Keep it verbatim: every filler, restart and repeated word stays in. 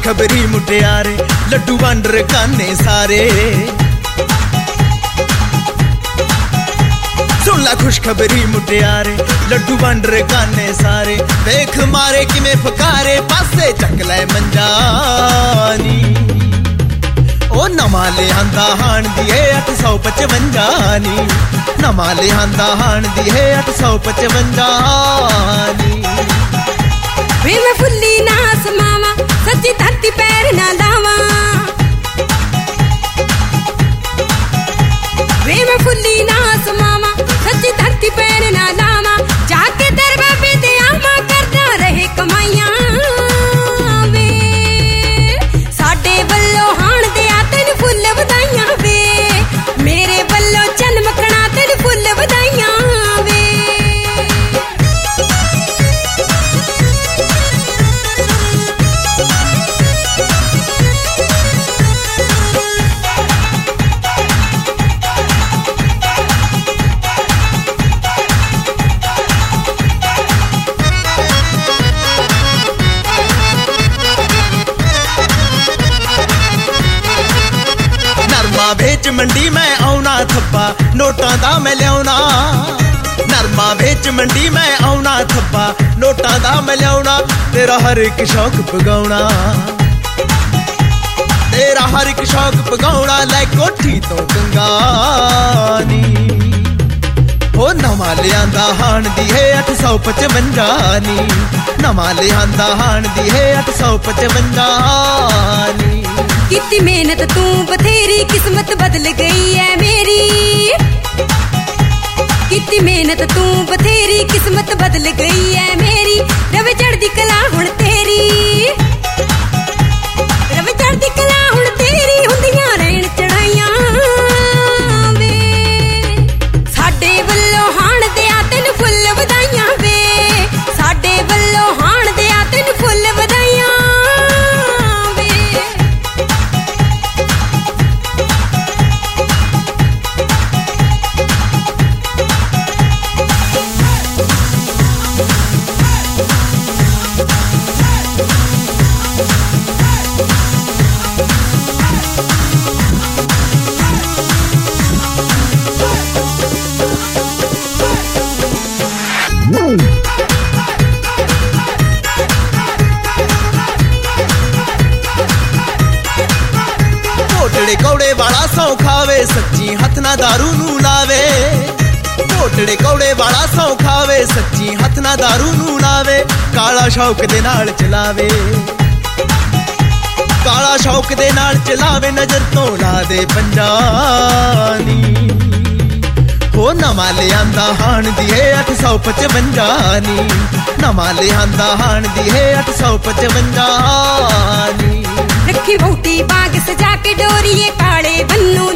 खुशखबरी मुटियारे लड्डू वंड रकाने सारे। सुन ला खुशखबरी मुटियारे लड्डू वंड रकाने सारे। देख मारे किमें फकारे पासे चकले मंजानी। ओ नमाले आंदा हाण दिए अठ सौ पचवंजानी। नमाले आंदा हाण दिए अठ सौ पचवंजानी। वे मैं फुल्ली नास मावा सच्ची धरती पैर ना लावा। वे मैं फुल्ली नास मावा सच्ची धरती पैर ना लावा। जाके दरबार पे ते आमा करना रहे कमाइयां वे। साडे वल्लों हाण दे तेन फुल वधाइयां वे। मेरे वल्लों चनमकना तेन फुल वधाइयां वे। भेच मंडी मैं आउना थप्पा नोटां दा मैं लियाउना। नरमा भेच मंडी मैं आउना थप्पा नोटां दा मैं लियाउना। तेरा हर एक शौक पगाउना। तेरा हर एक शौक पगाउना। लै कोठी तो कंगानी। ओ नवा लियांदा हाण दी है अठ सौ पचवंजानी। नवा लियांदा हाण दी है अठ सौ पचवंजानी। कितनी मेहनत तू बथेरी किस्मत बदल गई है मेरी। कितनी मेहनत तू बथेरी किस्मत बदल गई है मेरी। रव चढ़दी कला हुण तेरी। रव चढ़दी कला हुण तेरी हुंदियां रहण चढ़ाइयां वे। साडे वल्लों हाण दिया तेन फुल वधाइयां वे। साडे वल्लों हाण दिया तेन फुल वधाइयां। ढोटड़े कौड़े वाला सौ खावे सच्ची हथ ना दारू नू लावे। ढोटड़े कौड़े वाला सौ खावे सच्ची हथ ना दारू नू लावे। काला शौक दे नाल चलावे। काला शौक दे नाल चलावे नजर तो ला दे पंजानी। हो नवा लियांदा हाण दी है अठ सौ पचवंजानी। नवा लियांदा हाण दी है अठ सौ पचवंजानी। रखी बूटी बाग सजा के डोरिए काले बन्नू